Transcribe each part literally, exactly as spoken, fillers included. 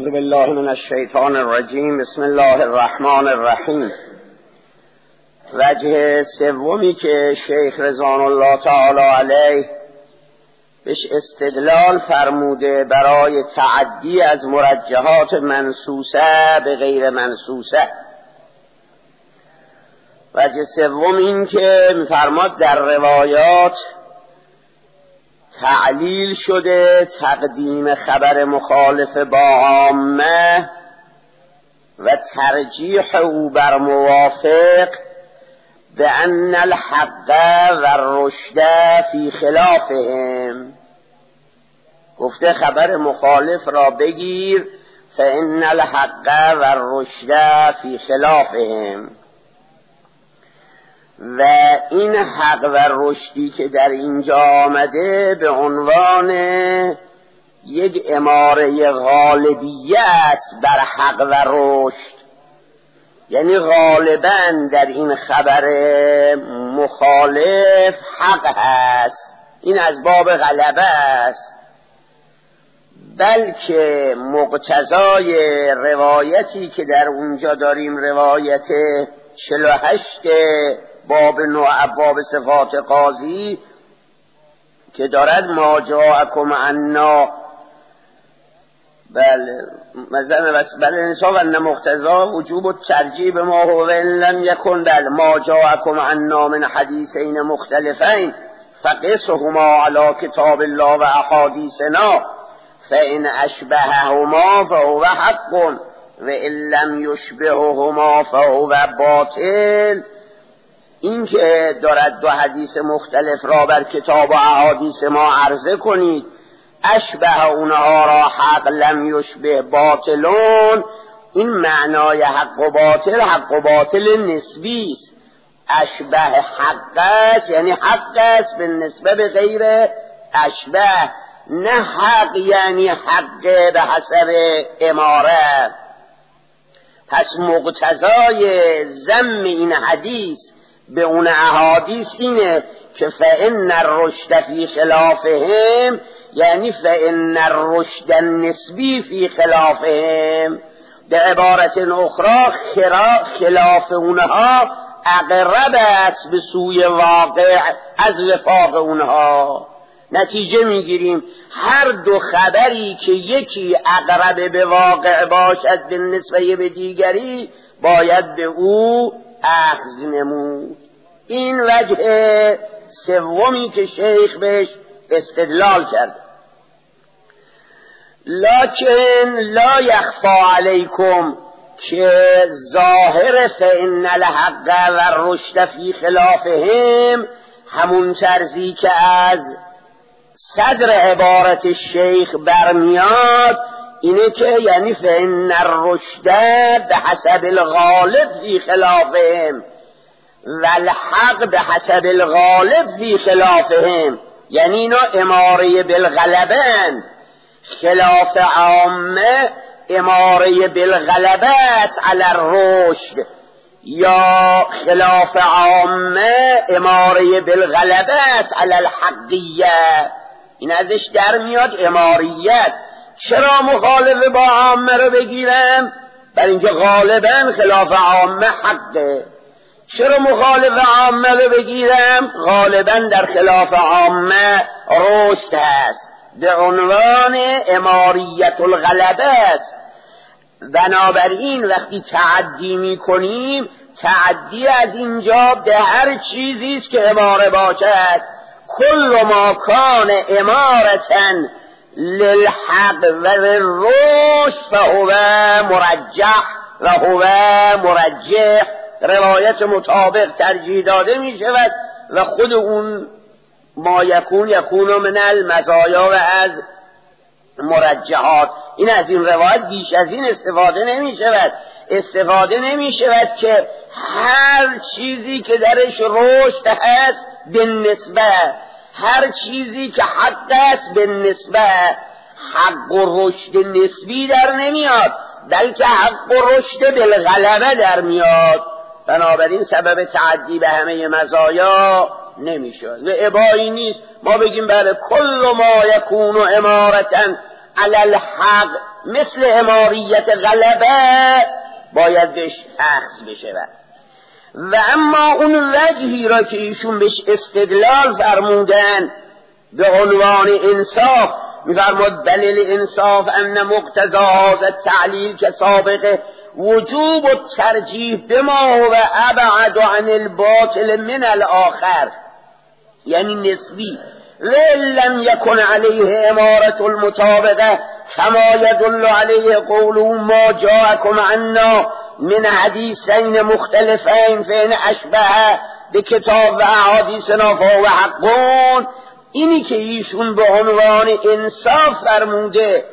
اعوذ بالله من الشیطان الرجیم. بسم الله الرحمن الرحیم. وجه سومی که شیخ رضوان الله تعالی علیه بهش استدلال فرموده برای تعدی از مرجحات منسوسه به غیر منسوسه، وجه سوم این که می‌فرماد در روایات تعلیل شده تقدیم خبر مخالف با عامه و ترجیح او بر موافق به ان الحق و الرشد فی خلافهم. گفته خبر مخالف را بگیر فان الحق و الرشد فی خلافهم، و این حق و رشدی که در اینجا آمده به عنوان یک اماره غالبیه است بر حق و رشد، یعنی غالباً در این خبر مخالف حق هست، این از باب غلبه است، بلکه مقتضای روایتی که در اونجا داریم، روایت چهل و هشت باب نو ابواب صفات قاضی که دارد ما جاءکم عنا، بله مثلا بله نصاب ان مقتضا وجوب الترجیب ما هو ان لم یکن بل ما جاءکم عنا من حدیثین مختلفین فقسهما علی کتاب الله و احادیثنا فان اشبههما فهو حق و ان لم یشبههما فهو باطل. این که دارد دو حدیث مختلف را بر کتاب و احادیث ما عرضه کنید، اشبه اونها را حق لم یشبه باطلون، این معنای حق و باطل حق و باطل نسبی است. اشبه حق است یعنی حق است به نسبت به غیر اشبه، نه حق یعنی حق به حسب اماره. پس مقتضای ضم این حدیث به اون احادیث اینه که فإن الرشد فی خلافهم، یعنی فإن الرشد النسبی فی خلافهم، به عبارت اخرى خلاف اونها اقرب است به سوی واقع از وفاق اونها. نتیجه میگیریم هر دو خبری که یکی اقرب به واقع باشد به نسبت به دیگری باید به او اخذ نمود. این وجه سومی که شیخ بهش استدلال کرد. لکن لا یخفا علیکم که ظاهر فإن الحق و الرشد فی خلافهم همون طرزی که از صدر عبارت شیخ برمیاد اینه که یعنی فإن الرشد به حسب الغالب فی خلافهم و الحق به حسب الغالب فی خلافهم، یعنی اینا اماره بالغلبن. خلاف عامه اماره بالغلبه است علی الرشد، یا خلاف عامه اماره بالغلبه است علی الحقیه. این ازش در میاد اماریت. چرا مخالف با عامه رو بگیرم؟ برای اینکه غالبا خلاف عامه حقه. چرا مخالف عامه رو بگیرم؟ غالبا در خلاف عامه رشد هست، به عنوان اماریت الغلبه است. بنابراین وقتی تعدی می کنیم، تعدی از اینجا به هر چیزی است که اماره باشد. کل ما کان امارتن للحق و للرشد فهو مرجح و هو مرجح. روایت مطابق ترجیح داده می شود و خود اون ما یکون یکون من المزایا و از مرجحات. این از این روایت بیش از این استفاده نمی شود. استفاده نمی شود که هر چیزی که درش رشد هست به نسبه، هر چیزی که حق است به نسبه. حق و رشد نسبی در نمیاد، بلکه حق و رشد بالغلبه در میاد. بنابراین سبب تعدی به همه مزایا نمیشد و ابایی نیست ما بگیم بله کل ما یکون امارتن علی الحق مثل اماریت غلبه باید بهش اخذ بشه. و اما اون وجهی را که ایشون بهش استدلال فرمودن به عنوان انصاف، می‌فرماد دلیل انصاف ان مقتضا هذا التعلیل که سابقه وجوب الترجیح بما هو ابعد عن الباطل من الاخر، یعنی نسبی. ولم يكن عليه امارة المطابقه كما يدل عليه قوله ما جاءكم عنا من حدیثین مختلفین فإن اشبه به کتاب و احادیثنا فهو حقون. اینی که ایشون به عنوان انصاف فرموده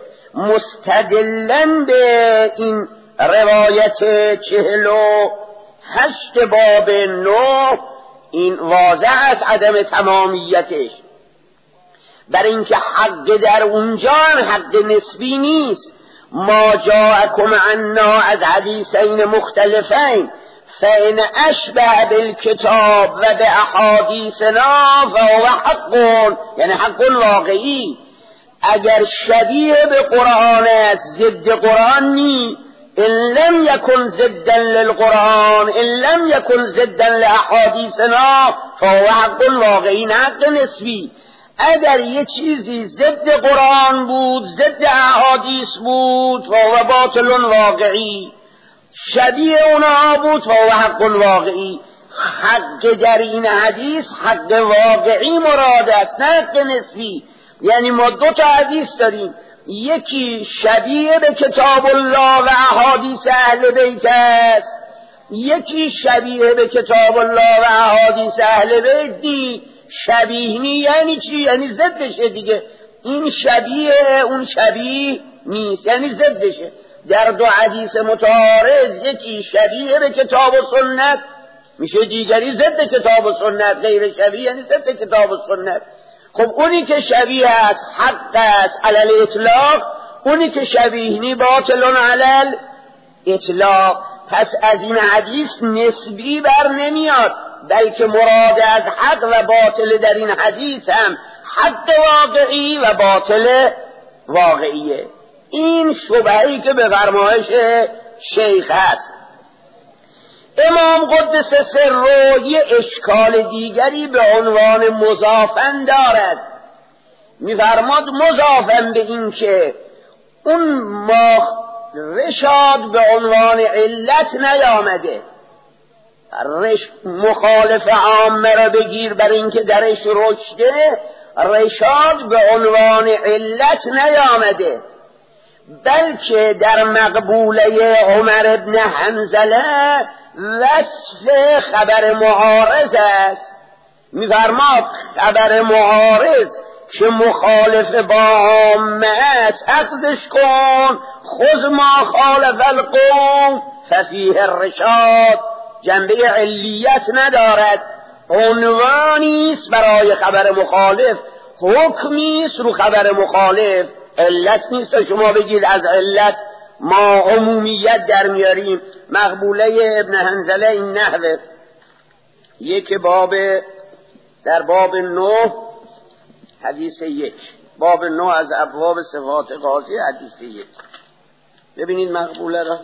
مستدلن به این روایت چهل و هشت باب نو، این واضح از عدم تمامیتش، برای اینکه حق در اونجا حق نسبی نیست. ما جاءکم عنا از حدیثین مختلفین فإن اشبه بالکتاب و به احادیثنا فهو حق، یعنی حق واقعی. اگر شبیه به قرآن است ضد قرآن نی، ان لم یکن ضدا للقرآن ان لم یکن ضدا لاحادیثنا فهو حق واقعی، نه حق نسبی. اگر یه چیزی ضد قرآن بود ضد احادیث بود فهو باطل واقعی، شبیه اونها بود فهو حق واقعی. حق در این حدیث حق واقعی مراد است، نه حق نسبی. یعنی ما دو تا حدیث داریم، یکی شبیه به کتاب الله و احادیث اهل بیت است، یکی شبیه به کتاب الله و احادیث اهل بیت دی. شبیه نی یعنی چی؟ یعنی ضدشه دیگه. این شبیه اون شبیه نیست، یعنی ضدشه. در دو حدیث متعارض یکی شبیه به کتاب و سنت میشه، دیگری ضد کتاب و سنت. غیر شبیه یعنی ضد کتاب و سنت. خب اونی که شبیه است حق است علل اطلاق، اونی که شبیه نی باطل علل اطلاق. پس از این حدیث نسبی بر نمیاد، بلکه مراد از حق و باطل در این حدیث هم حق واقعی و باطل واقعیه. این شبهه‌ای که به فرمایش شیخ هست. امام قدس سره یه اشکال دیگری به عنوان مضافن دارد. میفرماد مضافن به این که اون ما رشاد به عنوان علت نیامده. رش مخالف عامه را بگیر برای اینکه درش رشده، رشاد به عنوان علت نیامده، بلکه در مقبوله عمر ابن حنظله وصف خبر معارض است. می‌فرماد خبر معارض که مخالف با عامه است اخذش کن، خذ ما خالف القوم ففیه الرشاد. جنبه علیت ندارد، عنوانی است برای خبر مخالف، حکمی است رو خبر مخالف، علت نیست تا شما بگید از علت ما عمومیت در میاریم. مقبوله ابن حنظله این نحوه، یک باب در باب نه حدیث یک، باب نه از ابواب صفات قاضی حدیث یک. ببینید مقبوله را.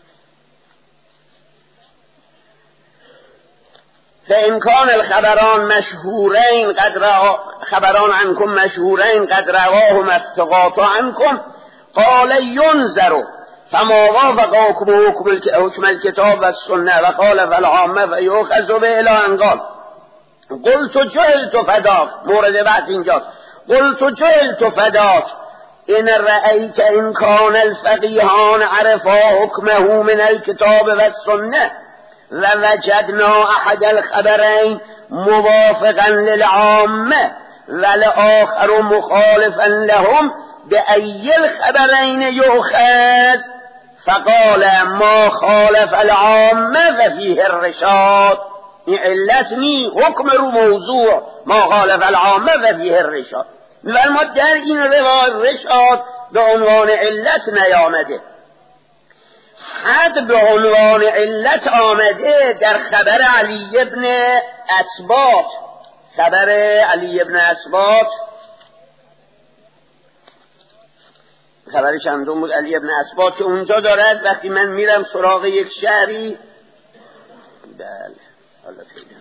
فإن كان الخبران مشهورين قد روا خبران عنكم مشهورين قد رواهما الثقات عنكم قال ينظر فما وافق حكم الكتاب والسنة وقال فالعامة فيؤخذ به إلى أن قال قلت جهلت فداك. مورد بحث اینجا قلت جهلت فداك إن رأيت إن كان الفقيهان عرفا حكمه من الكتاب والسنة ووجدنا أحد الخبرين موافقا للعامة والآخر مخالفا لهم بأي الخبرين يؤخذ فقال ما خالف العامة ففيه الرشاد. این علت نی، حکم رو موضوع ما خالف العامة ففيه الرشاد. ما در این روایت رشاد به عنوان علت نیامده، حد به عنوان علت آمده در خبر علی ابن اسباط. خبر علی ابن اسباط خبر چندم بود علی ابن اسباط که اونجا دارد وقتی من میرم سراغ یک شهری، بله حالا پیدا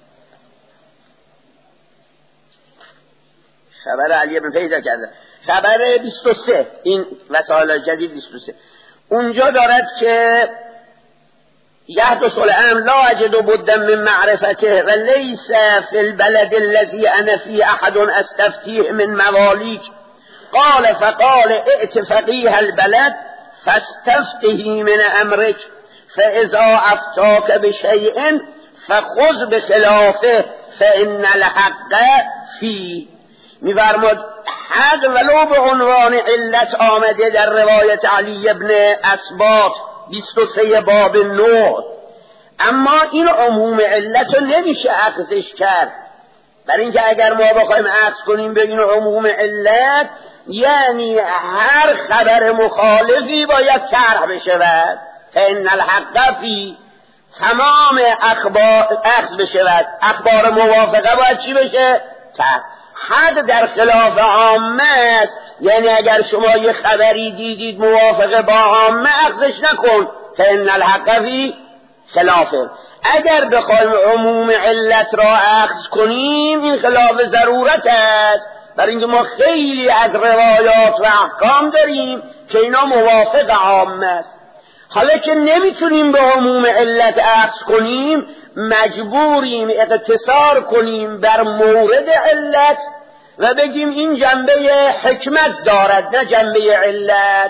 خبر علی ابن پیدا کرده، خبر بیست و سه، این وسائل جدید بیست و سه، اونجا دارد که یحدث الامر لا اجد بدا من معرفته و لیس فی البلد الذي انا فيه احد استفتیه من موالیک. قال فقال ائت فقیه البلد فاستفتهی من امرک فاذا افتاک بشیء فخذ بخلافه فان الحق فيه. می‌فرماد حق ولو به عنوان علت آمده در روایت علی ابن اسباط بیست و سه باب نه، اما این عموم علت رو نمیشه اخذش کرد، برای اینکه اگر ما بخوایم اخذ کنیم به این عموم علت یعنی هر خبر مخالفی باید طرح بشود. فإن الحق فی، تمام اخبار اخذ بشود، اخبار موافقه باید چی بشه؟ طرح. حد در خلاف عامه است، یعنی اگر شما یه خبری دیدید موافقه با عامه اخذش نکن، فإن الحق فی خلافه. اگر بخوایم عموم علت را اخذ کنیم این خلاف ضرورت است، برای اینکه ما خیلی از روایات و احکام داریم که اینا موافق عامه است. حالا که نمیتونیم به عموم علت اخذ کنیم مجبوریم اقتصار کنیم بر مورد علت و بگیم این جنبه حکمت دارد نه جنبه علت،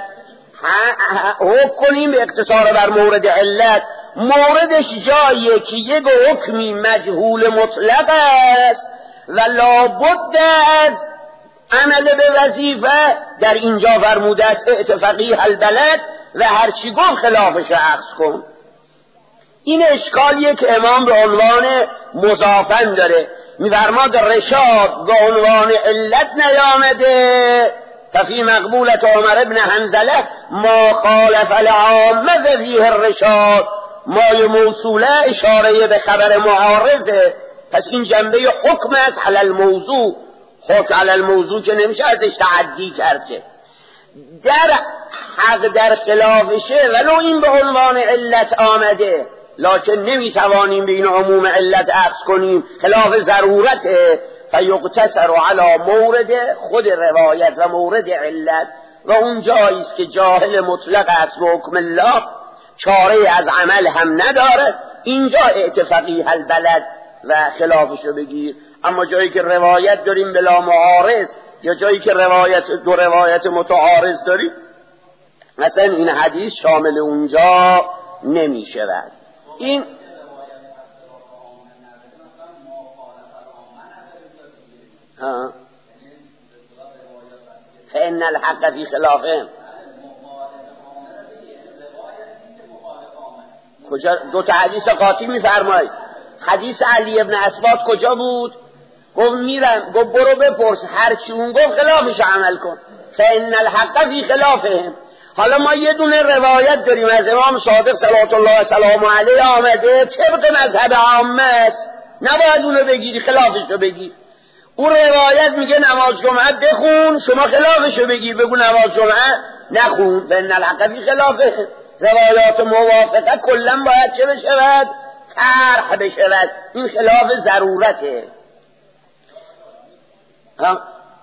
حکم کنیم به اقتصار بر مورد علت. موردش جاییه که یک حکمی مجهول مطلق است و لابد از عمل به وظیفه، در اینجا فرموده است ائت فقیه البلد و هرچی گفت خلافش اخذ کن. این اشکالیه که امام به عنوان مضافن داره، می‌فرماد رشاد به عنوان علت نیامده، ففی مقبولت عمر ابن حنظله ما خالف العامه فیه الرشاد، مای موصوله اشاره به خبر معارضه، پس این جنبه حکم است علی الموضوع، حکم علی الموضوع که نمیشه ازش تعدی کرده، در حق در خلافشه ولو این به عنوان علت آمده، لکن نمیتوانیم به این عموم علت اخذ کنیم، خلاف ضرورته. فیقتصر علی مورد خود روایت و مورد علت، و اون جاییست که جاهل مطلق است به حکم الله، چاره از عمل هم نداره، اینجا ائت فقیه البلد و خلافشو بگیر. اما جایی که روایت داریم بلا معارض یا جایی که روایت دو روایت متعارض داریم، مثلا این حدیث شامل اونجا نمی شود. این ها فإن الحق فی خلافهم، کجا دو تا حدیث قاطی میفرمایید؟ حدیث علی ابن اسباط کجا بود؟ گفت میرم، گفت برو بپرس، هر چی اون گفت خلافش عمل کن، فإن الحق فی خلافهم. حالا ما یه دونه روایت داریم از امام صادق صلوات الله وسلامه علیه آمده طبق مذهب عامه است، نباید اونو بگیری، خلافش رو بگیر. اون روایت میگه نماز جمعه بخون، شما خلافش رو بگیر، بگو نماز جمعه نخون، فإن الحق فی خلافهم. روایات موافقه کلا باید چه بشود؟ طرح بشود. این خلاف ضرورته. ها؟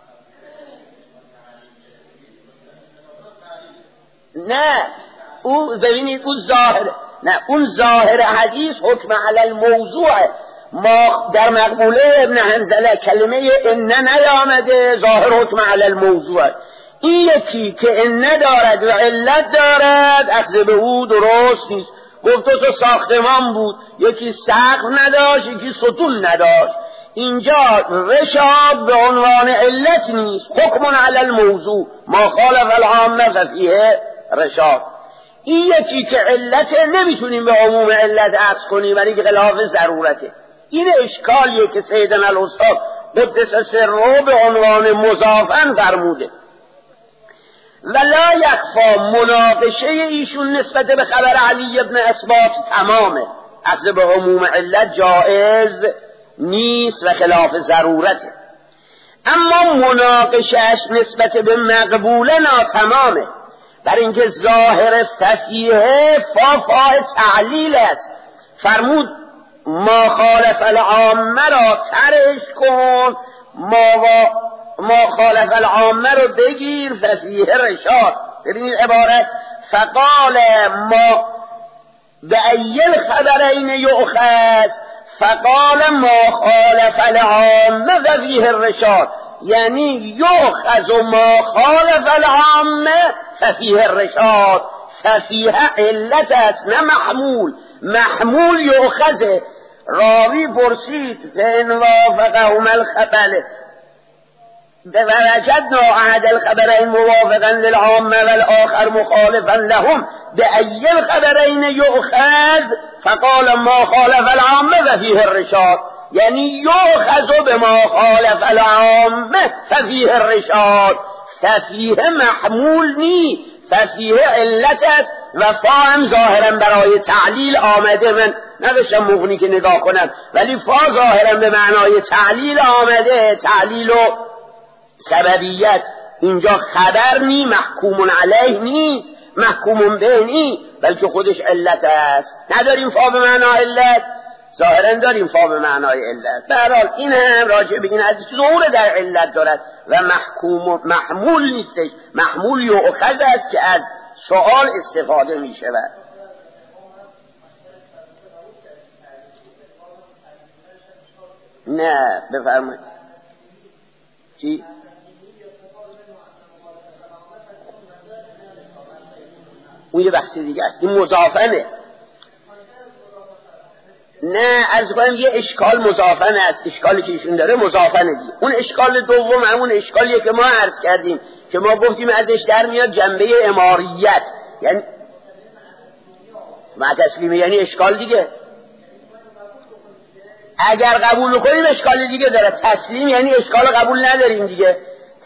نه اون ببینید اون ظاهر، نه اون ظاهر حدیث حکم علی الموضوع. ما در مقبوله ابن حنظله کلمه ان نیامده، ظاهر حکم علی الموضوع. این یکی که ان ندارد و علت دارد اخذ به او درست نیست. گفت تو ساختمان بود، یکی سقف نداشت یکی ستون نداشت، اینجا رشاد به عنوان علت نیست، حکم علی الموضوع، ما خالف العامه ففیه رشاد. این یکی که علت نمیتونیم به عموم علت اخذ کنیم ولی که خلاف ضرورته. این اشکالیه که سیدنا الاستاد قدس سره به عنوان مضافن فرموده. ولا یخفا مناقشه ایشون نسبت به خبر علی ابن اسباط تمامه، اصل به عموم علت جائز نیست و خلاف ضرورته. اما مناقشش نسبت به مقبوله ناتمامه، بر اینکه ظاهر ففیه فا فا تعلیل است. فرمود ما خالف العامه را ترش کن، ما, و ما خالف العامه رو بگیر، ففیه رشاد. ببینید عبارت فقال ما به ایل خبرین یؤخذ، فقال ما خالف العامه ففیه الرشاد، یعنی یؤخذ ما خالف العامه ففیه الرشاد. ففیه علت است نه محمول، محمول یؤخذه. راوی پرسید فإن وافقهما الخبر ووجدنا احد الخبرين موافقا للعامه والآخر مخالفا لهم بأي الخبرين يؤخذ، فقال ما خالف العامه ففيه الرشاد، یعنی یؤخذ بما خالف العامه ففيه الرشاد. ففیه محمول نی، ففیه علت است و فا هم ظاهرا برای تعلیل آمده. من نداشتم مغنی که نگاه کنم، ولی فا ظاهرا به معنای تعلیل آمده، تعلیل و سببیت. اینجا خبر نی، محکوم علیه نیست، محکوم به نی، بلکه خودش علت است. نداریم فا به معنای علت، ظاهرا داریم فا به معنای علت. به هر حال این هم راجع به این حدیث ظهور در علت دارد و محکوم محمول نیستش، محمول یؤخذ است که از سؤال استفاده می شود. نه بفرمایید چی؟ اون یه بحث دیگه است، این مضافنه. نه از کنم یه اشکال مضافن است، اشکالی که ایشون داره مضافنه دیگه. اون اشکال دوم همون اشکالیه که ما عرض کردیم که ما گفتیم ازش در میاد جنبه اماریت، یعنی مع تسلیمی، یعنی اشکال دیگه. اگر قبول کنیم اشکال دیگه داره. تسلیم یعنی اشکال قبول نداریم دیگه.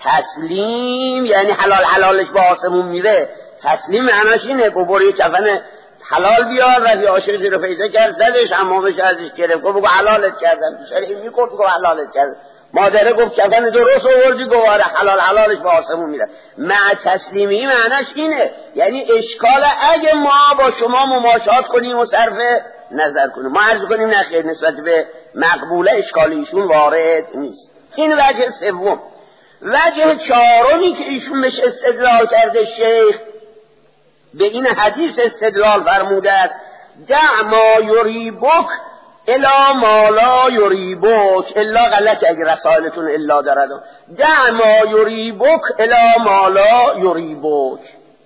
تسلیم یعنی حلال حلالش با آسمون میره. تسلیم معناش اینه ببری کفن حلال بیار و یه عاشقی رو پیدا کرد زدش حمامش ازش گرفت گفت بگو حلالت کردم، شریعی میکرد بگو حلالت کردم. مادره گفت کفن درست آوردی، گواره حلال حلالش با آسمون میره. مع تسلیمی معناش اینه، یعنی اشکال اگه ما با شما مماشات کنیم و صرف نظر کنیم. ما عرض کنیم نخیر، نسبت به مقبوله اشکال ایشون وارد نیست. این وجه سوم. وجه چهارمی که ایشون بهش استدلال کرده شیخ، به این حدیث استدلال فرموده است دع ما یریبک الا ما لا یریبک. الا غلط اگه رسائلتون الا دارد. دع ما یریبک الا ما لا یریبک.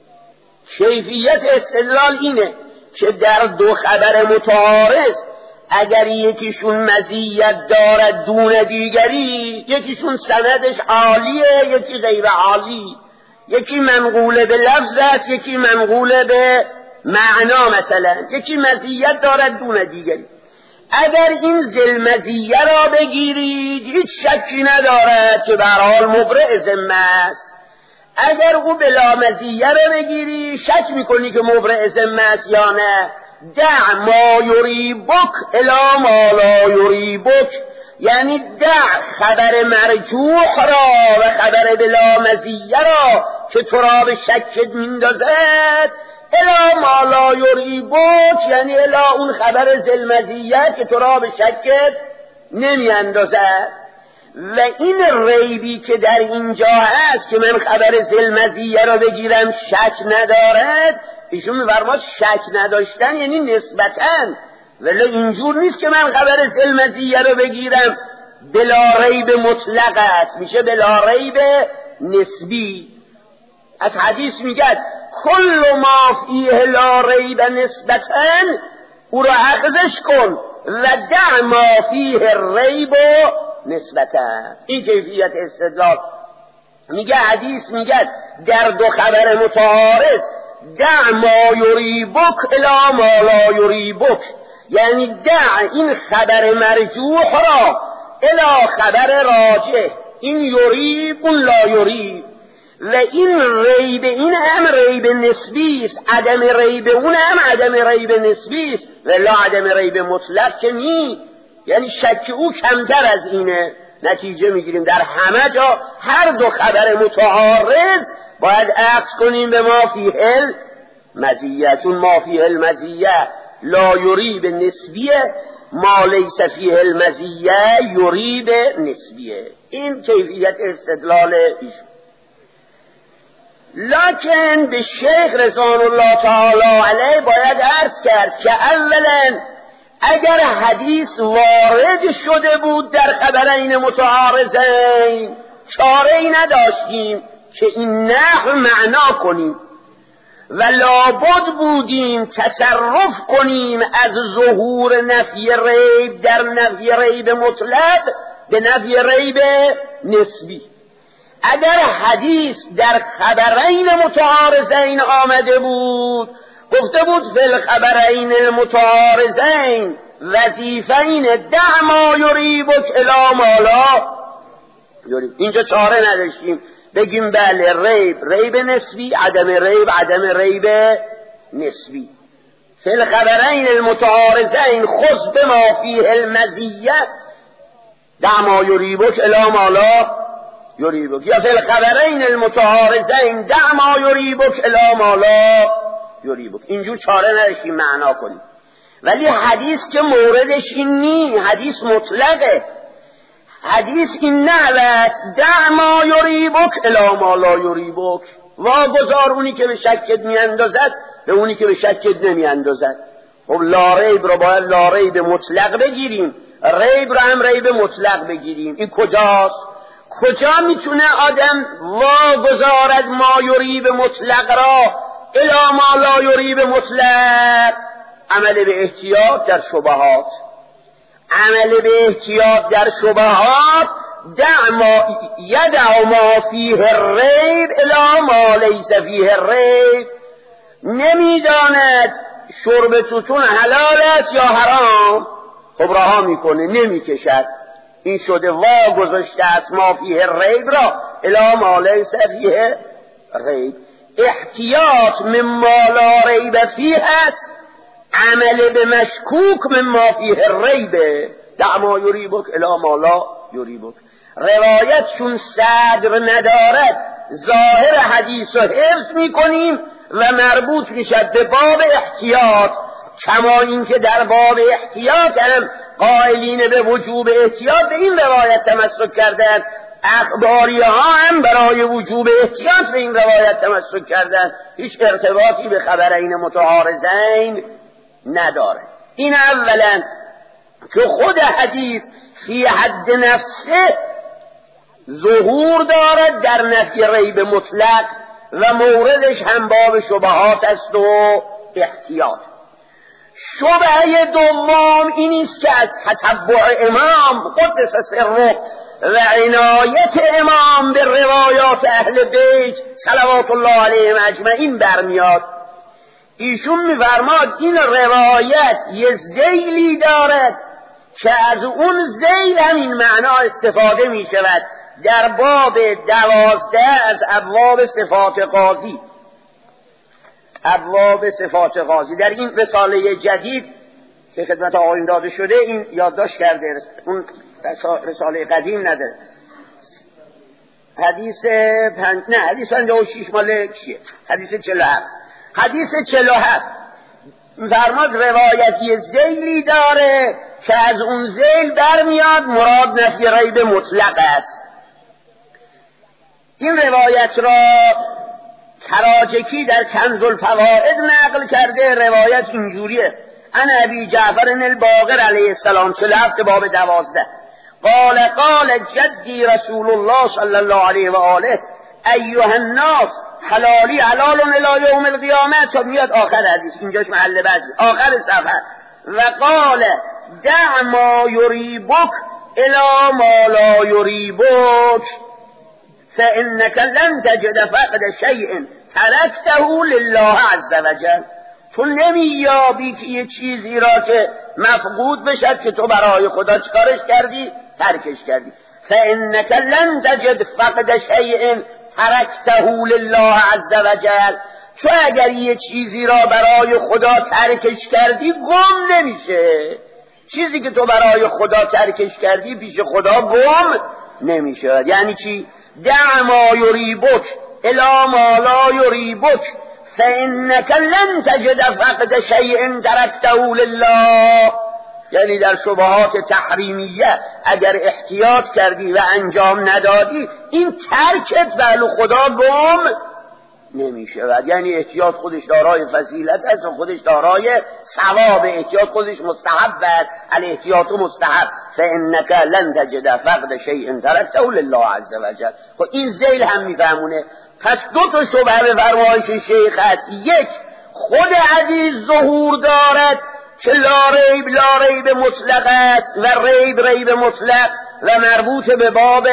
کیفیت استدلال اینه که در دو خبر متعارض اگر یکیشون مزیت دارد دون دیگری، یکیشون سندش عالیه یکی غیر عالی، یکی منقول به لفظ است یکی منقول به معنا، مثلا یکی مزیت دارد دون دیگری. اگر این ذل مزیه را بگیرید هیچ شکی ندارد که به هر حال مبرئ ذمه است. اگر او بلا مزیه را بگیری شک میکنی که مبرئ ذمه است یا نه. دع ما یریبک الا ما لا یریبک، یعنی دع خبر مرجوح را و خبر بلا مزیه را که تو را به شکت میندازد، الا ما لا یریبک یعنی الا اون خبر ذل مزیه که تو را به شکت نمیاندازد. و این ریبی که در اینجا هست که من خبر ذل مزیه را بگیرم شک ندارد، ایشون میفرماد شک نداشتن یعنی نسبتاً، ولی اینجور نیست که من خبر ذل مزیه را بگیرم بلا ریب مطلق است، میشه بلا ریب نسبی. از حدیث میگه کل ما فیه لا ریب نسبتاً، او را اخذش کن و دع ما فیه ریب نسبتاً. این کیفیت استدلال. میگه حدیث میگه در دو خبر متعارض دع ما یریبک الا ما لا یریبک، یعنی دع این خبر مرجوح را الا خبر راجح، این یریب اون لا یریب. و این ریب این هم ریب نسبی است، عدم ریب اون هم عدم ریب نسبی است، ولی عدم ریب مطلق که نی، یعنی شک او کمتر از اینه. نتیجه میگیریم در همه جا هر دو خبر متعارض باید عکس کنیم به ما فیه المزیه، چون ما فیه المزیه لا یوری به نسبیه، ما لیس فیه المزیه یوری به نسبیه. این کیفیت استدلال ایشون. لکن به شیخ رضوان الله تعالی علیه باید عرض کرد که اولا اگر حدیث وارد شده بود در خبرین متعارضین چاره ای نداشتیم که این نحو معنا کنیم و لابد بودیم تصرف کنیم از ظهور نفی ریب در نفی ریب مطلق به نفی ریب نسبی. اگر حدیث در خبرین متعارضین آمده بود گفته بود فی الخبرین المتعارضین وظیفین دع ما یریبک الی ما لا یریب. اینجا چاره نداشتیم بگیم بله ریب ریب نسبی، عدم ریب عدم ریب نسبی. فی الخبرین المتعارضین خذ بما فیه المزیه دع ما یریبک الی ما لا یریبک، یا فی الخبرین المتعارضین دع ما یریبک الی ما لا یریبک. اینجور چاره نداشتیم معنا کنیم. ولی حدیث که موردش این نی، حدیث مطلقه. حدیث این نحوست دع ما یریبک الی ما لا یریبک، واگذار اونی که به شکت میاندازد به اونی که به شکت نمیاندازد. خب لا ریب رو باید لا ریب مطلق بگیریم، ریب رو هم ریب مطلق بگیریم. این کجاست؟ کجا میتونه آدم واگذارد ما یریب مطلق را الی ما لا یریب مطلق؟ عمل به احتیاط در شبهات، عمل به احتیاط در شبهات. دع ما یدع ما فیه الریب الی ما لیس فیه الریب. نمیداند شرب توتون حلال است یا حرام، خب رها میکنه نمیکشد. این شده وا گذاشته است ما فیه الریب را الی ما لیس فیه الریب. احتیاط مما لا ریب فیه است، عمل به مشکوک مما فیه الریب دع ما یریبک الی ما لا یریبک. روایت چون صدر ندارد ظاهر حدیث رو حفظ میکنیم و مربوط میشد به باب احتیاط، کما اینکه در باب احتیاط هم قائلین به وجوب احتیاط به این روایت تمسک کردند. اخباری ها هم برای وجوب احتیاط به این روایت تمسک کردند. هیچ ارتباطی به خبرین متعارضین نداره. این اولا که خود حدیث فی حد نفسه ظهور دارد در نفی ریب مطلق و موردش هم باب شبهات است و احتیاط. شبهه دوم این است که از تتبع امام قدس سره و عنایت امام به روایات اهل بیت صلوات الله علیهم اجمعین برمیاد. ایشون میفرماد این روایت یه ذیلی دارد که از اون ذیل همین معنا استفاده می شود در باب دوازده از ابواب صفات قاضی. ابواب صفات قاضی در این رساله جدید که خدمت آقایون داده شده این یادداشت کرده، اون رساله قدیم نداره. حدیث پنج... نه حدیث پنجاه و شش مال کیه؟ حدیث چهل و هفت. حدیث چهل و هفت فرماد روایتی ذیلی داره که از اون ذیل برمیاد مراد نفی ریب مطلق است. این روایت را تراجکی در کنز الفوائد نقل کرده. روایت اینجوریه: ان ابی جعفر الباقر علیه السلام، چهل و هفت باب دوازده، قال قال جدی رسول الله صلی الله علیه و آله ایها الناس حلالی حلال الی یوم القیامه. تا میاد آخر حدیث، اینجاش محل بعضی آخر صفحه. و قال دع ما یریبک الی ما لا یریبک فانک لن تجد فقد شیء ترکته لله عز وجل. تو نمیابی که یه چیزی را که مفقود بشد که تو برای خدا چکارش کردی؟ ترکش کردی. فانک لن تجد فقد شیء ترکته لله عز وجل. تو اگر یه چیزی را برای خدا ترکش کردی گم نمیشه. چیزی که تو برای خدا ترکش کردی پیش خدا گم نمی شود. یعنی چی؟ دع ما یریبک الی ما لا یریبک فانک لن تجد فقد شیء ترکته لله. یعنی در شبهات تحریمیه اگر احتیاط کردی و انجام ندادی این ترکت به خدا گم نمی شود. یعنی احتیاط خودش دارای فضیلت است و خودش دارای ثواب. احتیاط خودش مستحب است. الاحتیاط مستحب. فانک لن تجد فقد شیء ترکته لله عز وجل. خب این ذیل هم میفهمونه. پس دو تا شبهه به فرمایش شیخ است. یک، خود حدیث ظهور دارد که لا ریب لا ریب مطلق است و ریب ریب مطلق و مربوط به باب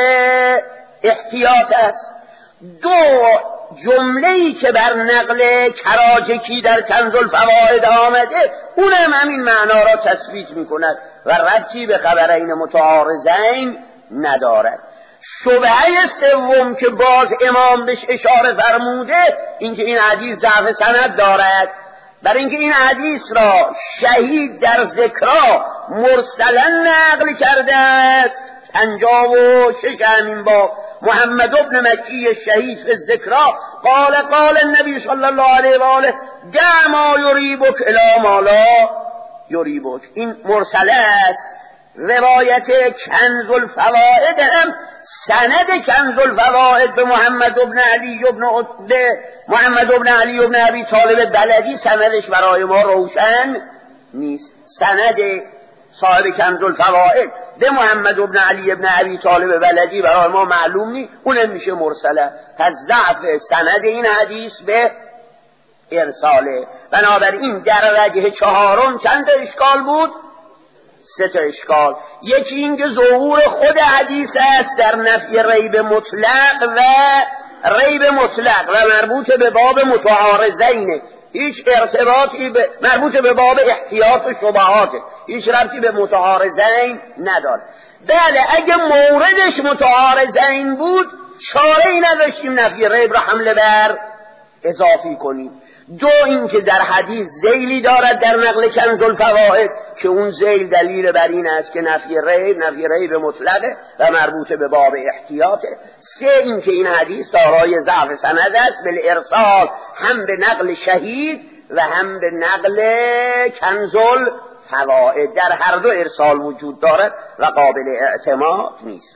احتیاط است. دو، جمله‌ای که بر نقل کراجکی در کنز الفوائد آمده اونم همین معنا را تثبیت میکند و ربطی به خبرین متعارضین ندارد. شبهه سوم که باز امام بهش اشاره فرموده اینکه این حدیث ضعف سند دارد، برای اینکه این حدیث را شهید در ذکرا مرسلا نقل کرده است. پنجاه و شش همین باب محمد ابن مکی شهید فی الذکرا قال قال النبی صلی الله علیه و آله دع ما یریبک الی ما لا یریبک. این مرسله است. روایت کنز الفوائد هم سند کنز الفوائد به محمد ابن علی ابن عتبه محمد ابن علی ابن ابی طالب بلدی سندش برای ما روشن نیست. سند صاحب کنز الفوائد به محمد ابن علی ابن ابی طالب بلدی برای ما معلوم نیست، اونم میشه مرسله. پس ضعف سند این حدیث به ارساله. بنابراین در وجه چهارم چند تا اشکال بود؟ سه تا اشکال. یکی اینکه ظهور خود حدیث است در نفی ریب مطلق و ریب مطلق و مربوط به باب متعارضینه، هیچ ارتباطی به مربوط به باب احتیاط و شبهات، هیچ ربطی به متعارضین نداره. بله اگه موردش متعارضین بود چاره‌ای نداشتیم نفی ریب را حمله بر اضافی کنیم. دو، اینکه در حدیث ذیلی دارد در نقل کنز الفوائد که اون ذیل دلیل بر این است که نفی ریب نفی ریب مطلقه و مربوط به باب احتیاطه. سه، اینکه این حدیث دارای ضعف سند است بالارسال، هم به نقل شهید و هم به نقل کنز الفوائد. در هر دو ارسال وجود دارد و قابل اعتماد نیست.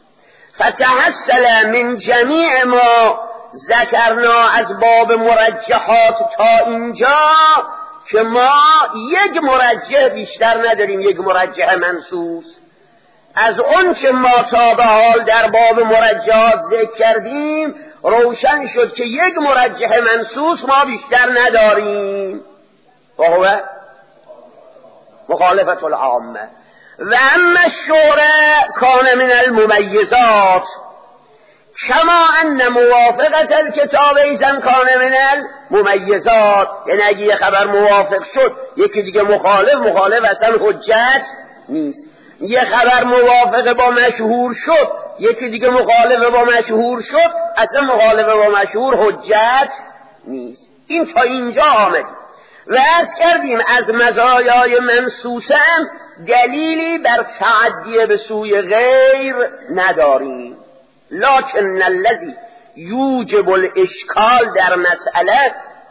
فتحصل من جمیع ما ذکرنا از باب مرجحات تا اینجا که ما یک مرجح بیشتر نداریم، یک مرجح منصوص. از اون که ما تا به حال در باب مرجحات ذکر کردیم روشن شد که یک مرجح منصوص ما بیشتر نداریم و هو مخالفت العامه. و اما الشورى کان من الممیزات کما ان موافقت الکتاب ایزن کان من الممیزات. یعنی اگه یه خبر موافق شد یکی دیگه مخالف، مخالف اصلا حجت نیست. یه خبر موافق با مشهور شد یکی دیگه مخالف با مشهور شد اصلا مخالف با مشهور حجت نیست. این تا اینجا آمد و عرض کردیم از مزایای منصوصه هم دلیلی بر تعدیه به سوی غیر نداریم. لکن الذی یوجب الاشکال در مسئله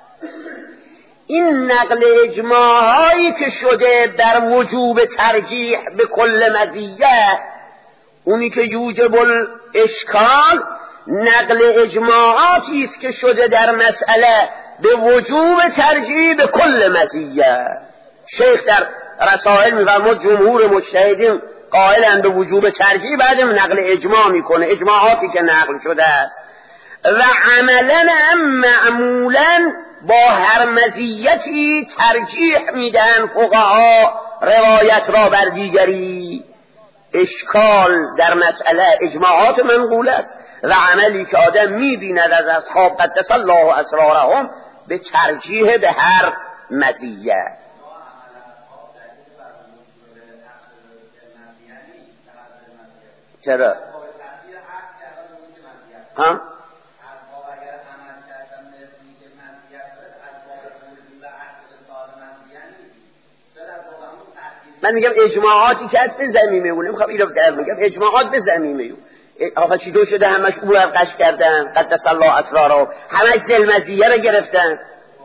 این نقل اجماعی که شده در وجوب ترجیح به کل مزیه، اونی که یوجب الاشکال نقل اجماعاتی است که شده در مسئله به وجوب ترجیح به کل مزیه. شیخ در رسائل میفرماد جمهور مجتهدین قائلن به وجوب ترجیح، بعدم نقل اجماع میکنه، اجماعاتی که نقل شده است. و عملا هم معمولا با هر مزیتی ترجیح میدن فقها روایت را بر دیگری. اشکال در مسئله اجماعات منقول است و عملی که آدم میبیند از اصحاب قدس الله اسرارهم به ترجیح به هر مزیه. چرا؟ ها؟ من میگم اجماعاتی که هست به زمینه اونه، میخوام اینو در میگم اجماعات به زمینه اون. آقا چی دو شده همش او رو قش کردن، قدس الله اسرارو، همش ذلمزیه رو گرفتن.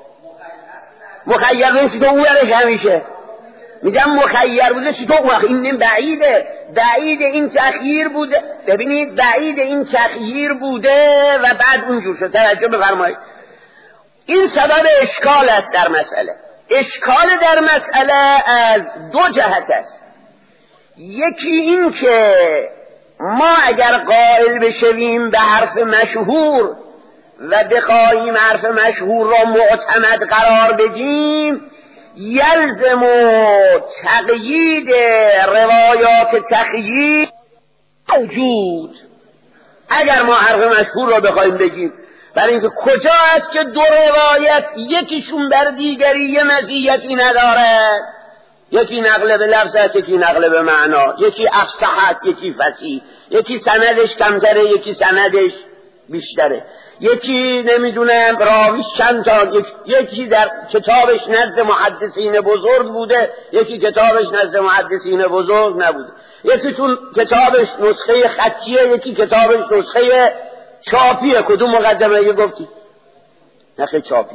مخیر بودن چطور او رش همیشه میگم مخیر بوده چطور او این بعیده، بعید این تخییر بوده. ببینید بعید این تخییر بوده و بعد اونجور شد. توجه بفرمایید، این سبب اشکال است در مسئله. اشکال در مسئله از دو جهت است. یکی این که ما اگر قائل بشویم به حرف مشهور و بخواهیم حرف مشهور را معتمد قرار بدیم، یلزم تقیید روایات تخییر موجود. اگر ما حرف مشهور را بخواهیم بگیم، برای اینکه کجا است که دو روایت یکیشون بر دیگری یه مزیتی ندارد، یکی نقل به لفظ است، یکی نقل به معنا، یکی افصح است، یکی فصیح، یکی سندش کمتره، یکی سندش بیشتره، یکی نمیدونم راویش چند تا، یک، یکی در کتابش نزد محدثین بزرگ بوده، یکی کتابش نزد محدثین بزرگ نبوده، یکی تو کتابش نسخه خطیه، یکی کتابش نسخه چاپیه. کدوم مقدمه یه گفتی؟ نخه چاپی.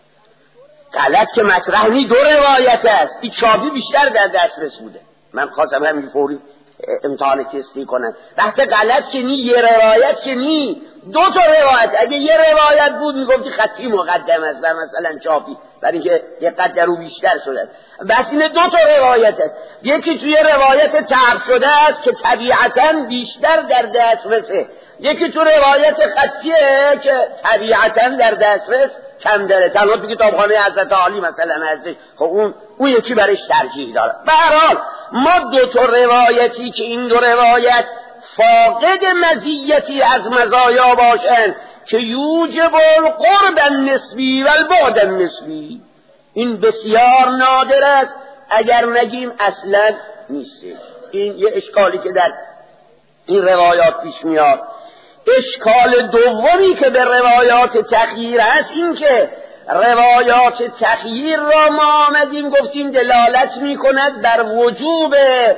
غلط که مطرح نی، دو روایت است. این چاپی بیشتر در دسترس بوده. من خواستم همین فوری امتحان تستی کنم. بحث غلط که نی، یه روایت که نی، دو تا روایت. اگه یه روایت بود میگفتی خطی مقدم است و مثلا چاپی، برای اینکه دقت در او بیشتر شده است. بس این دو تا روایت است. یکی توی روایت تعب شده است که طبیعتاً بیشتر در دسترسه، یکی تو روایت خطیه که طبیعتاً در دسترس کم داره. تنها تو کتابخانه حضرت عالی مثلا هستش، خب اون اون یکی برش ترجیح داره. به هر حال ما دو تا روایتی که این دو روایت فاقد مزیتی از مزایا باشن که یوجب القرب النسبی و البعد النسبی، این بسیار نادر است، اگر نگیم اصلا نیستش. این یه اشکالی که در این روایات پیش میاد. اشکال دومی که به روایات تخییر هست این که روایات تخییر را ما آمدیم گفتیم دلالت می کند بر وجوب،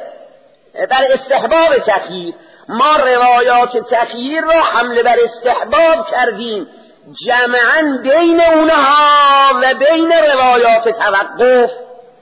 بر استحباب تخییر. ما روایات تخییر را حمله بر استحباب کردیم، جمعاً بین اونها و بین روایات توقف،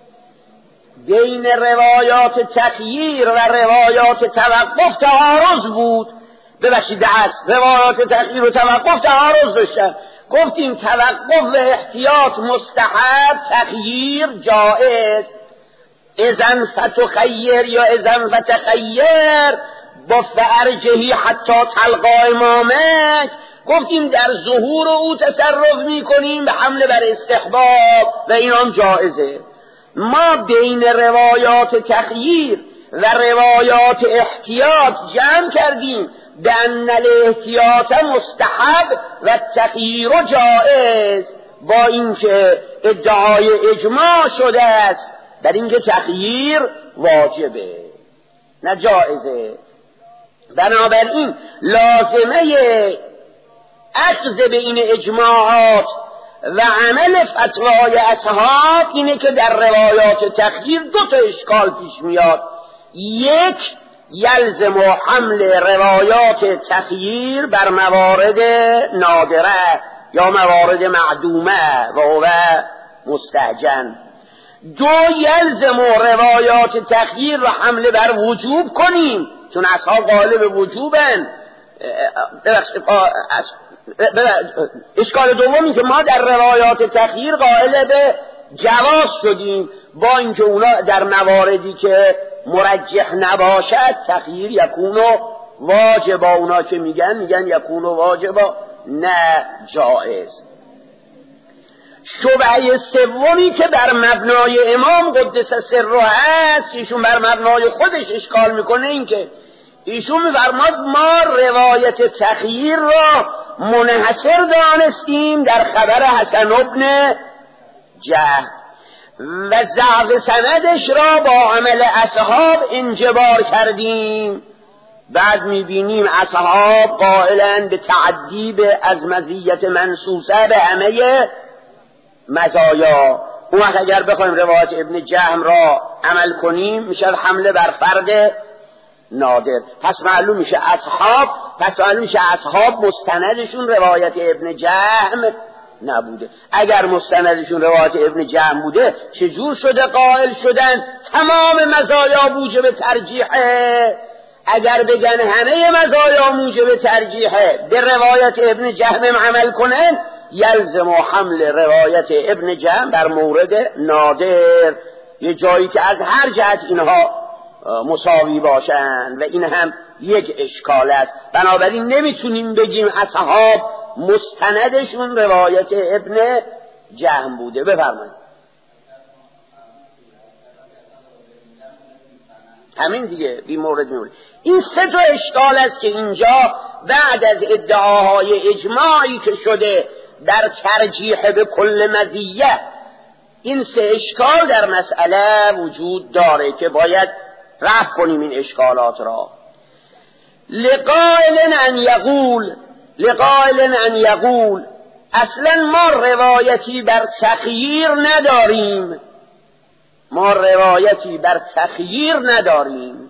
بین روایات تخییر و روایات توقف تعارض بود. ببخشید هست روایات تخییر و توقف تعارض داشتن. گفتیم توقف و احتیاط مستحب، تخییر جائز. اذن فتخیر یا اذن فتخیر با فرجهی حتی تلقا امامک. گفتیم در ظهور او تصرف می کنیم به حمله بر استحباب و این هم جائزه. ما بین روایات تخییر و روایات احتیاط جمع کردیم بأن الاحتیاط مستحب و تخییر جائز، با اینکه ادعای اجماع شده است در اینکه تخییر واجبه نه جائزه. بنابراین لازمه اخذ به این اجماعات و عمل فتوای اصحاب اینه که در روایات تخییر دو تا اشکال پیش میاد. یک، یلزم حمل روایات تخییر بر موارد نادره یا موارد معدومه و هو مستهجن. دو، یلزم روایات تخییر را حمله بر وجوب کنیم چون اصحاب قائل به وجوبن. اشکال دومی که ما در روایات تخییر قائل به جواز شدیم، با اینکه اونا در مواردی که مرجح نباشد تخییر یکونو واجبا، اونا که میگن میگن یکونو واجبا نه جائز. شبهه سومی که بر مبنای امام قدس سره هست، ایشون بر مبنای خودش اشکال میکنه، این که ایشون میفرماد ما روایت تخییر را منحصر دانستیم در خبر حسن ابن جهل و ضعف سندش را با عمل اصحاب انجبار کردیم. بعد میبینیم اصحاب قائلن به تعدیب از مزیت منصوصه به همه مزایا اون وقت اگر بخوایم روایت ابن جهم را عمل کنیم میشه حمله بر فرد نادر. پس معلوم میشه اصحاب پس معلوم میشه اصحاب مستندشون روایت ابن جهم نبوده. اگر مستندشون روایت ابن جهم بوده چجور شده قائل شدن تمام مزایا موجب ترجیحه؟ اگر بگن همه مزایا موجب ترجیحه به روایت ابن جهم عمل کنن یلزم و حمل روایت ابن جهم بر مورد نادر، یه جایی که از هر جهت اینها مساوی باشند و این هم یک اشکال است. بنابراین نمیتونیم بگیم اصحاب مستندشون روایت ابن جهم بوده. بفرمایید. همین دیگه بی مورد میمونه. این سه تا اشکال است که اینجا بعد از ادعاهای اجماعی که شده در ترجیح به کل مزیه، این سه اشکال در مسئله وجود داره که باید رفع کنیم این اشکالات را. لقائل ان یقول لقائل ان یقول اصلا ما روایتی بر تخییر نداریم ما روایتی بر تخییر نداریم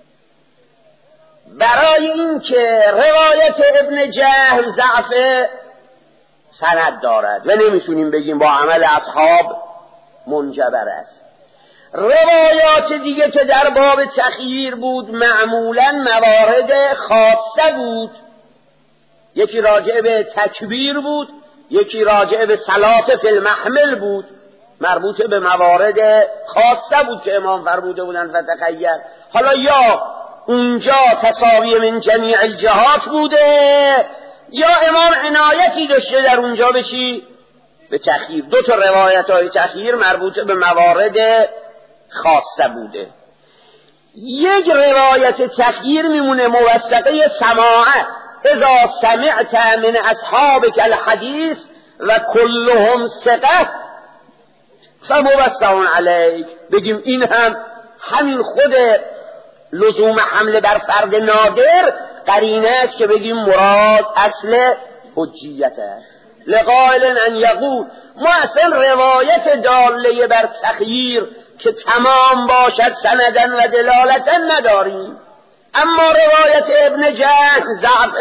برای اینکه روایت ابن جهم ضعف سند دارد و نمیتونیم بگیم با عمل اصحاب منجبر است. روایات دیگه که در باب تخییر بود معمولا موارد خاصه بود، یکی راجع به تکبیر بود، یکی راجع به صلات فی المحمل بود، مربوط به موارد خاصه بود که امام فرموده بودن فتخیر. حالا یا اونجا تساوی من جمیع الجهات بوده یا امام عنایتی داشته در اونجا به چی؟ به تخییر. دو تا روایت های تخییر مربوط به موارد خاصه بوده. یک روایت تخییر میمونه موثقه سماعه، اذا سمعت من اصحابک الحدیث و کلهم ثقه فموثق علیک. بگیم این هم همین خود لزوم حمله بر فرد نادر قرینه است که بگیم مراد اصل حجیت است. لقائل ان یقول ما اصلا روایت داله بر تخییر که تمام باشد سندن و دلالتن نداریم، اما روایت ابن جهم ضعف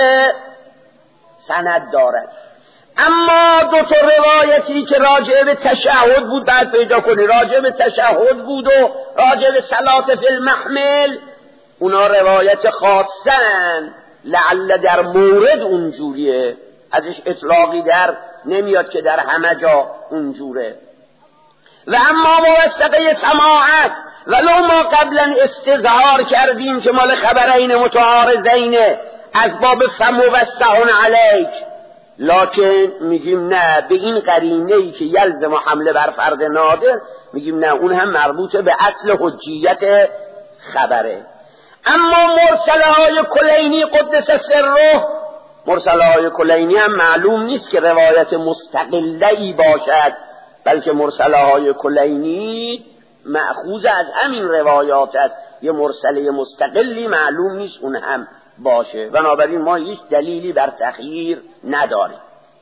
سند دارد. اما دو تا روایتی که راجع به تشهد بود بعد پیدا کنی، راجع به تشهد بود و راجع به صلات فی المحمل، اونا روایت خاصن، لعل در مورد اونجوریه، ازش اطلاقی در نمیاد که در همه جا اونجوره. و اما موثقه سماعت ولو ما قبلا استظهار کردیم که مال خبرین متعارضینه از باب فموثق علیک، لکن میگیم نه، به این قرینه‌ای که یلزم حمله بر فرد نادر میگیم نه، اون هم مربوط به اصل حجیت خبره. اما مرسله های کلینی قدس سره، مرسله های کلینی هم معلوم نیست که روایت مستقله‌ای باشد، بلکه مرسله های کلینی مأخوذ از همین روایات است، یه مرسله مستقلی معلوم نیست اون هم باشه. بنابراین ما هیچ دلیلی بر تخییر نداریم.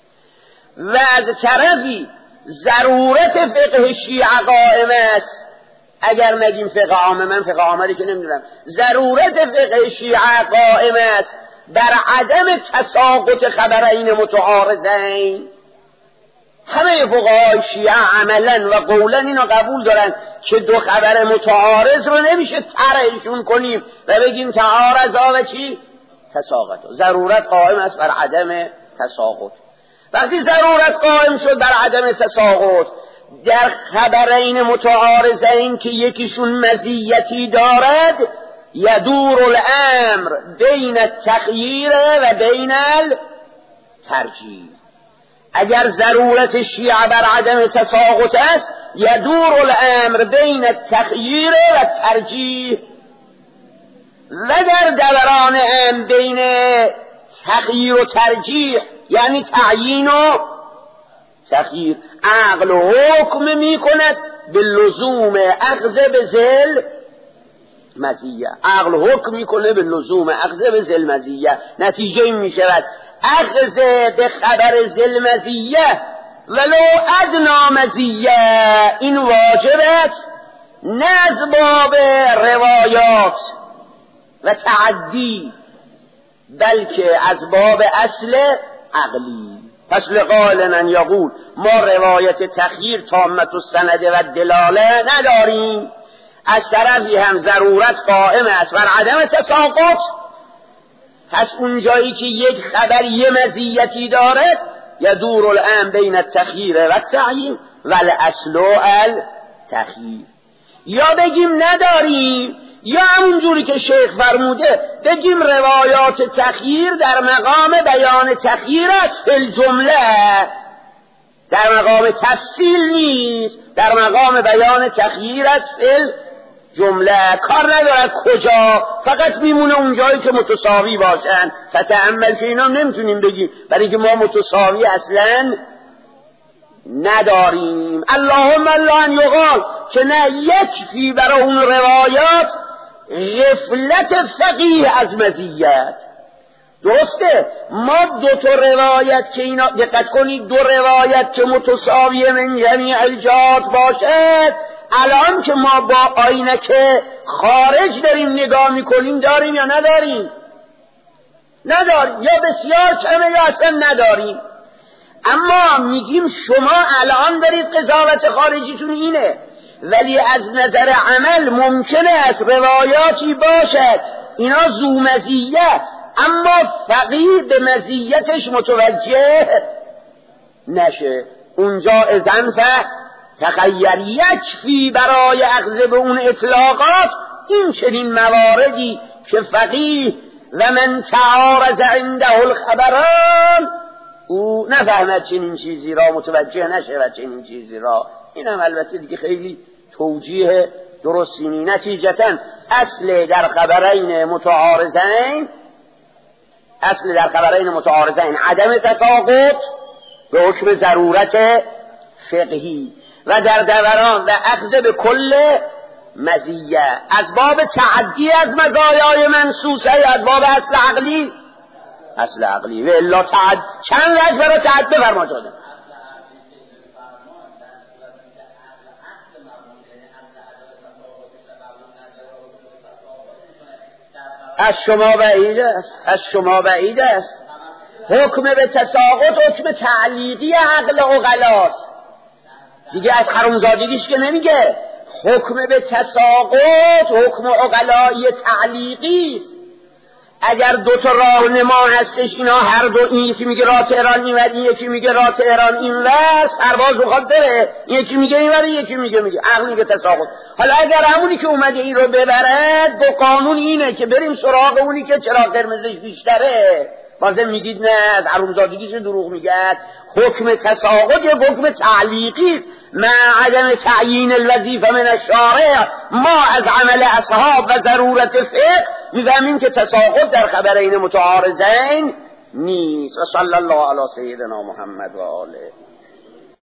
و از طرفی ضرورت فقه شیعه قائم است، اگر نگیم فقه عامه، من فقه عامه که نمیدونم، ضرورت فقه شیعه قائم است بر عدم تساقط خبرین متعارضین. همه فقهای شیعه عملا و قولا اینو قبول دارن که دو خبر متعارض رو نمیشه طرحشون کنیم و بگیم تعارضا و چی؟ تساقط. ضرورت قائم است بر عدم تساقط. وقتی ضرورت قائم شد بر عدم تساقط در خبرین متعارضین که یکیشون مزیتی دارد، یدور الامر بین التخییر و بین الترجیح. اگر ضرورت شیعه بر عدم تساقط است، یدور الامر بین التخییر و ترجیح، و در دوران هم بین تخییر و ترجیح یعنی تعیین و تخییر، عقل و حکم می کند به لزوم اخذ به ذل مزیه. عقل حکم می کنه به لزوم اخذ به ذل مزیه. نتیجه این می شود اخذ به خبر ذل مزیه ولو ادنا مزیه، این واجب است نه از باب روایات و تعدی بلکه از باب اصل عقلی. پس لقائل من یقول ما روایت تخییر تامت السند و دلاله نداریم، از طرفی هم ضرورت قائم است بر عدم تساقط. پس اونجایی که یک خبر یه مزیتی دارد یدور الامر بین التخییر و التعیین و الاصل التخییر. یا بگیم نداریم یا همونجوری که شیخ فرموده بگیم روایات تخییر در مقام بیان تخییر است فی الجمله، در مقام تفصیل نیست، در مقام بیان تخییر است فی الجمله. کار ندارد کجا، فقط میمونه اونجایی که متساوی باشن. فتأمل که اینا نمیتونیم بگیم برای که ما متساوی اصلا نداریم. اللهم الا ان یقال که نه یکفی برای اون روایات غفلت فقیه از مزیت. درسته ما دو تا روایت که اینا دقت کنید، دو روایت که متساوی من جمیع الجهات باشد، الان که ما با عینک خارج داریم نگاه میکنیم داریم یا نداریم؟ نداریم، یا بسیار کمه یا اصلا نداریم. اما میگیم شما الان دارید قضاوت خارجیتون اینه، ولی از نظر عمل ممکنه است روایاتی باشد اینا ذو مزیه اما فقیه به مزیتش متوجه نشه. اونجا اذن تخیر یکفی برای اخذ به اون اطلاقات این چنین مواردی که فقیه و من تعارض عنده الخبران او نفهمد چنین چیزی را، متوجه نشه و چنین چیزی را. این هم البته دیگه خیلی توجیه درستی نی. نتیجتا اصل در خبرین متعارضین اصل در خبرین متعارضین عدم تساقط به حکم ضرورت فقهی و در دوران و اخذ به کل مزیه از باب تعدی از مزایای منصوصه از باب اصل عقلی اصل عقلی و الا تعد چند وجه برای تعد بفرما جاده. از شما بعید است از شما بعید است حکم به تساقط حکم تعلیقی عقل عقلاست دیگه، از حرامزادگیش که نمیگه. حکم به تساقط حکم عقلایی تعلیقی است. اگر دو تا راهنما هستش اینا هر دو، این یکی میگه راه تهران اینور، این یکی میگه راه تهران اینور، سرباز میخواد بره، این یکی میگه اینور، یکی میگه میگه عقل میگه تساقط. حالا اگر همونی که اومده این رو ببرد، دو قانون اینه که بریم سراغ اونی که چراغ قرمزش بیشتره. بازم میگید نه از حرامزادگیش دروغ میگه. حکم تساقط یا حکم تعلیقی است مع عدم تعیین الوظیفه من الشارع. ما از عمل اصحاب و ضرورت فقه میفهمیم که تساقط در خبرین متعارضین نیست. و صلی الله علی سیدنا محمد و آله.